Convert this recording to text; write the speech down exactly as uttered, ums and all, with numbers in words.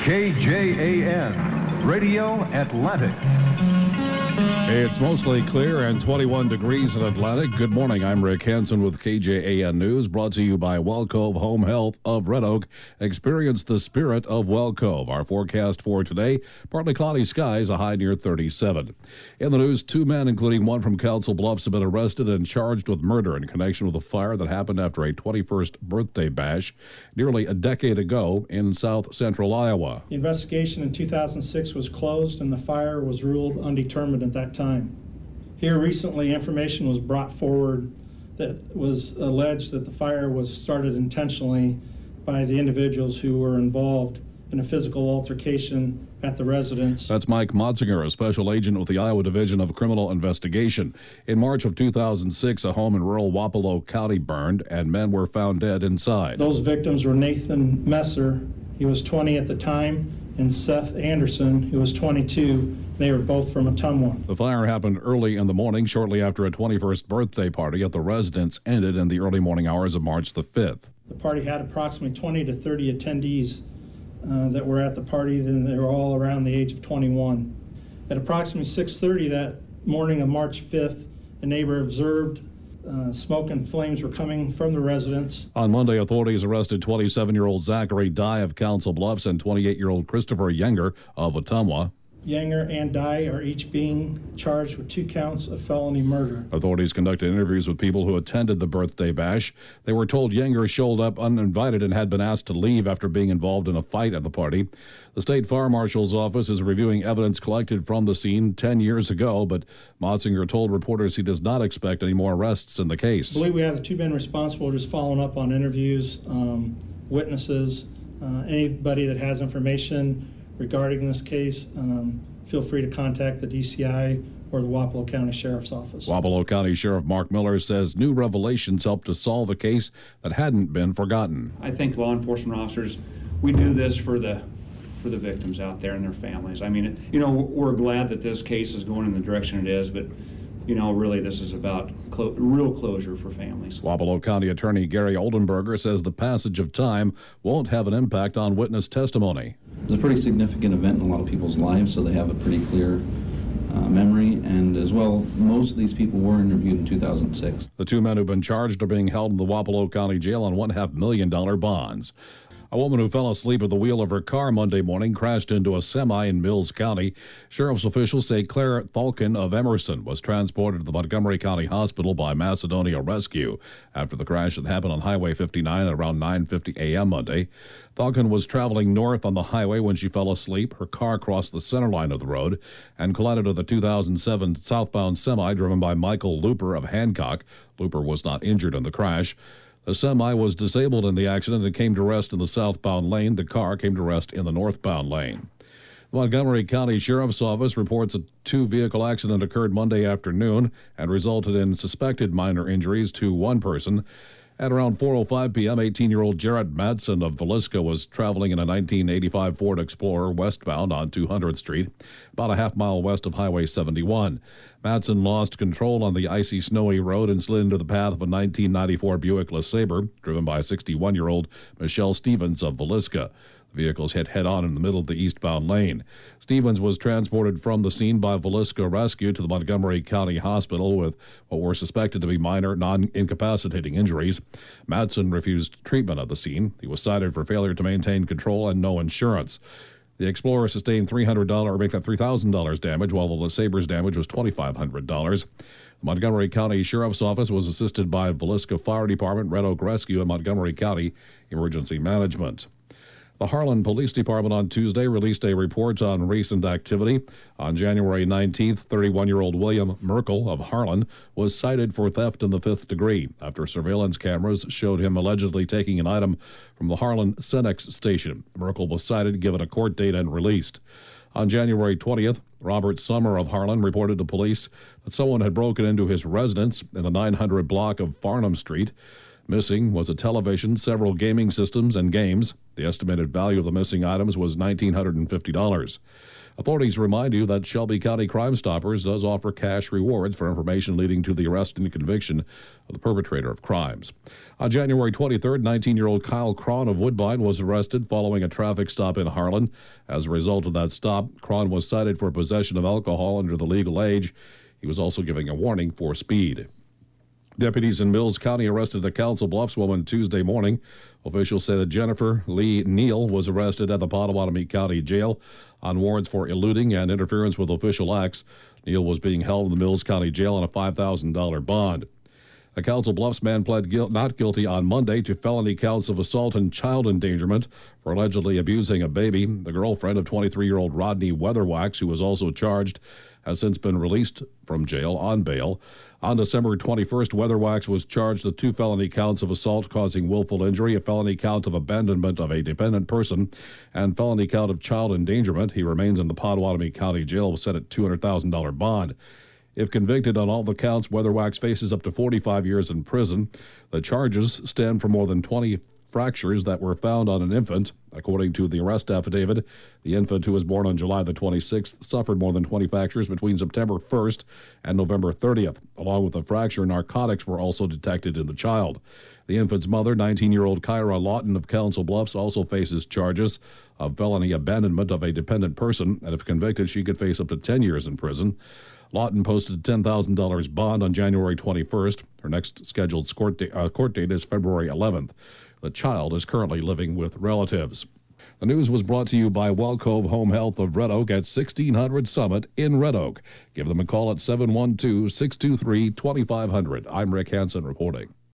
K J A N, Radio Atlantic. It's mostly clear and twenty-one degrees in Atlantic. Good morning. I'm Rick Hansen with K J A N News, brought to you by Well Cove Home Health of Red Oak. Experience the spirit of Well Cove. Our forecast for today, partly cloudy skies, a high near thirty-seven. In the news, two men, including one from Council Bluffs, have been arrested and charged with murder in connection with a fire that happened after a twenty-first birthday bash nearly a decade ago in south central Iowa. The investigation in two thousand six was closed and the fire was ruled undetermined at that time. Here recently, information was brought forward that was alleged that the fire was started intentionally by the individuals who were involved in a physical altercation at the residence. That's Mike Motzinger, a special agent with the Iowa Division of Criminal Investigation. In March of two thousand six, a home in rural Wapello County burned and men were found dead inside. Those victims were Nathan Messer, he was twenty at the time, and Seth Anderson, who was twenty-two. They were both from Ottumwa. The fire happened early in the morning, shortly after a twenty-first birthday party at the residence ended in the early morning hours of March the fifth. The party had approximately twenty to thirty attendees uh, that were at the party, and they were all around the age of twenty-one. At approximately six thirty that morning of March fifth, a neighbor observed uh, smoke and flames were coming from the residence. On Monday, authorities arrested twenty-seven-year-old Zachary Dye of Council Bluffs and twenty-eight-year-old Christopher Yenger of Ottumwa. Yenger and Dye are each being charged with two counts of felony murder. Authorities conducted interviews with people who attended the birthday bash. They were told Yenger showed up uninvited and had been asked to leave after being involved in a fight at the party. The state fire marshal's office is reviewing evidence collected from the scene ten years ago, but Motzinger told reporters he does not expect any more arrests in the case. I believe we have the two men responsible just following up on interviews, um, witnesses, uh, anybody that has information regarding this case. Um, feel free to contact the D C I or the Wapello County Sheriff's Office. Wapello County Sheriff Mark Miller says new revelations helped to solve a case that hadn't been forgotten. I think law enforcement officers, we do this for the for the victims out there and their families. I mean, you know, we're glad that this case is going in the direction it is, but you know, really this is about clo- real closure for families. Wapello County Attorney Gary Oldenburger says the passage of time won't have an impact on witness testimony. It's a pretty significant event in a lot of people's lives, so they have a pretty clear uh, memory. And as well, most of these people were interviewed in two thousand six. The two men who've been charged are being held in the Wapello County Jail on one half million dollar bonds. A woman who fell asleep at the wheel of her car Monday morning crashed into a semi in Mills County. Sheriff's officials say Claire Thalkin of Emerson was transported to the Montgomery County Hospital by Macedonia Rescue after the crash that happened on Highway fifty-nine at around nine fifty a.m. Monday. Thalkin was traveling north on the highway when she fell asleep. Her car crossed the center line of the road and collided with a two thousand seven southbound semi driven by Michael Looper of Hancock. Looper was not injured in the crash. The semi was disabled in the accident and came to rest in the southbound lane. The car came to rest in the northbound lane. The Montgomery County Sheriff's Office reports a two-vehicle accident occurred Monday afternoon and resulted in suspected minor injuries to one person. At around four oh five p.m., eighteen-year-old Jarrett Madsen of Villisca was traveling in a nineteen eighty-five Ford Explorer westbound on two hundredth Street, about a half mile west of Highway seventy-one. Madsen lost control on the icy, snowy road and slid into the path of a nineteen ninety-four Buick LeSabre, driven by sixty-one-year-old Michelle Stevens of Villisca. The vehicles hit head-on in the middle of the eastbound lane. Stevens was transported from the scene by Villisca Rescue to the Montgomery County Hospital with what were suspected to be minor, non-incapacitating injuries. Madsen refused treatment at the scene. He was cited for failure to maintain control and no insurance. The Explorer sustained three hundred dollars, or make that three thousand dollars damage, while the LeSabre's damage was twenty-five hundred dollars. The Montgomery County Sheriff's Office was assisted by Villisca Fire Department, Red Oak Rescue, and Montgomery County Emergency Management. The Harlan Police Department on Tuesday released a report on recent activity. On January nineteenth, thirty-one-year-old William Merkel of Harlan was cited for theft in the fifth degree after surveillance cameras showed him allegedly taking an item from the Harlan Cenex station. Merkel was cited, given a court date, and released. On January twentieth, Robert Summer of Harlan reported to police that someone had broken into his residence in the nine hundred block of Farnham Street. Missing was a television, several gaming systems, and games. The estimated value of the missing items was one thousand nine hundred fifty dollars. Authorities remind you that Shelby County Crime Stoppers does offer cash rewards for information leading to the arrest and conviction of the perpetrator of crimes. On January twenty-third, nineteen-year-old Kyle Cron of Woodbine was arrested following a traffic stop in Harlan. As a result of that stop, Cron was cited for possession of alcohol under the legal age. He was also giving a warning for speed. Deputies in Mills County arrested a Council Bluffs woman Tuesday morning. Officials say that Jennifer Lee Neal was arrested at the Pottawatomie County Jail on warrants for eluding and interference with official acts. Neal was being held in the Mills County Jail on a five thousand dollars bond. A Council Bluffs man pled guilt, not guilty on Monday to felony counts of assault and child endangerment for allegedly abusing a baby. The girlfriend of twenty-three-year-old Rodney Weatherwax, who was also charged, has since been released from jail on bail. On December twenty-first, Weatherwax was charged with two felony counts of assault causing willful injury, a felony count of abandonment of a dependent person, and felony count of child endangerment. He remains in the Pottawatomie County Jail, set at two hundred thousand dollars bond. If convicted on all the counts, Weatherwax faces up to forty-five years in prison. The charges stem from more than twenty fractures that were found on an infant. According to the arrest affidavit, the infant, who was born on July the twenty-sixth, suffered more than twenty fractures between September first and November thirtieth. Along with the fracture, narcotics were also detected in the child. The infant's mother, nineteen-year-old Kyra Lawton of Council Bluffs, also faces charges of felony abandonment of a dependent person, and if convicted, she could face up to ten years in prison. Lawton posted a ten thousand dollars bond on January twenty-first. Her next scheduled court, da- uh, court date is February eleventh. The child is currently living with relatives. The news was brought to you by Wellcove Home Health of Red Oak at sixteen hundred Summit in Red Oak. Give them a call at seven one two, six two three, two five zero zero. I'm Rick Hansen reporting.